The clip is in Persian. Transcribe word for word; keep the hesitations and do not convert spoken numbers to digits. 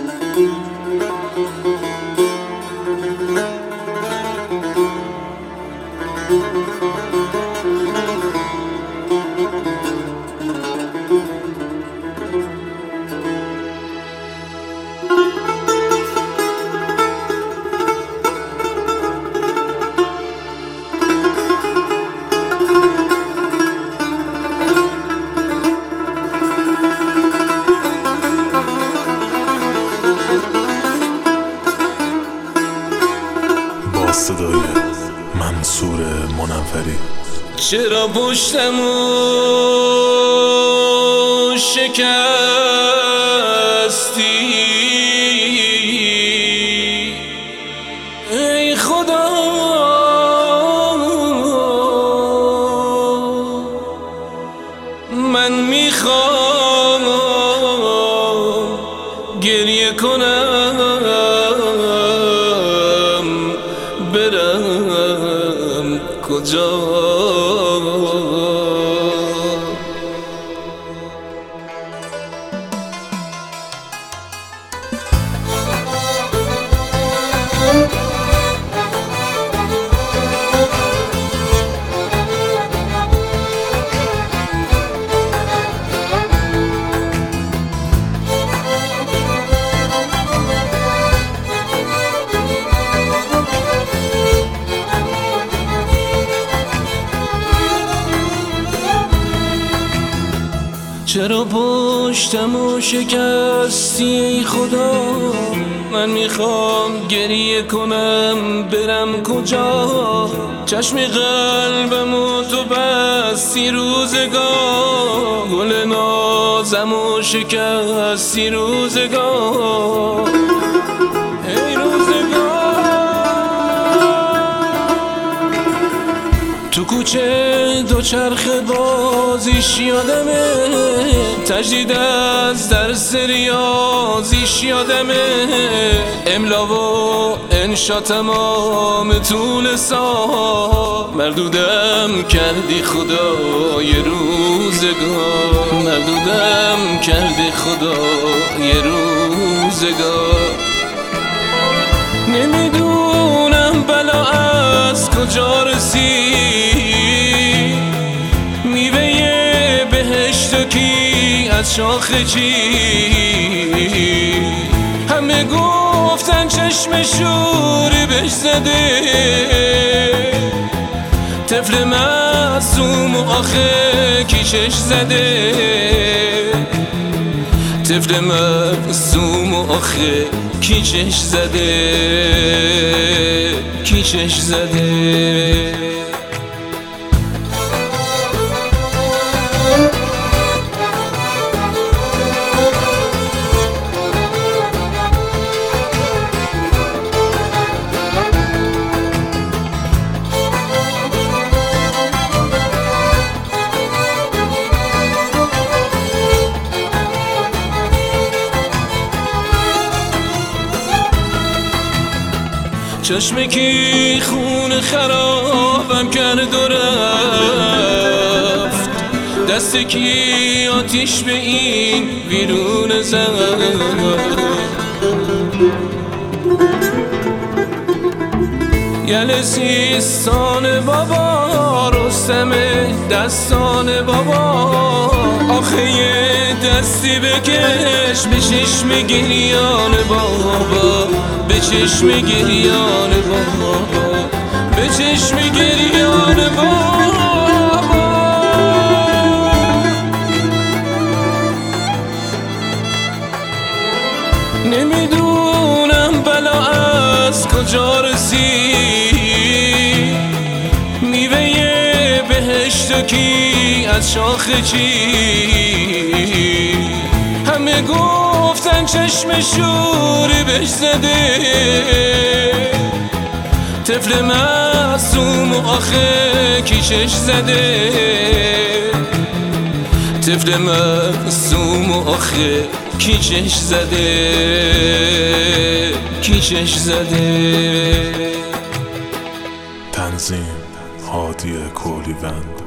صدای منصور منوری. چرا پشتمو شکستی؟ ای خدا من میخوام گریه کنم، برم کجا؟ چرا پشتمو شکستی ای خدا؟ من میخوام گریه کنم، برم کجا؟ چشم قلبمو تو بستی روزگار، گل نازمو شکستی روزگار. ای روزگار تو کوچه دوچرخ بازیش یادمه، تجدید از درس ریاضیش یادمه، املا و انشا تمام طول سال. مردودم کردی خدا یه روزگار، مردودم کردی خدا یه روزگار. نمیدونم بلا از کجا رسید، میوه بهشت کی از شاخه چی؟ همه گفتن چشم شوری بهش زده، طفل معصوم و آخه کیشش زده، طفل معصوم و آخه کیشش زده، کیشش زده. چشم کی خون خرابم کرد و رفت، دست کی آتیش به این ویرون زد. یل سیستان بابا، رستم دستان بابا، آخه یه دستی بکش به چشم گریان بابا، به چشم گریان بابا، به چشم گریان بابا. نمیدونم بلا از کجا رسید، میوه بهشت کی از شاخه چی؟ همه گفتن چشم شوری بهش زده، طفل معصوم و آخه کیشش زده، طفل معصوم و آخه کیشش زده، کیشش زده. تنظیم هادی کولیوند.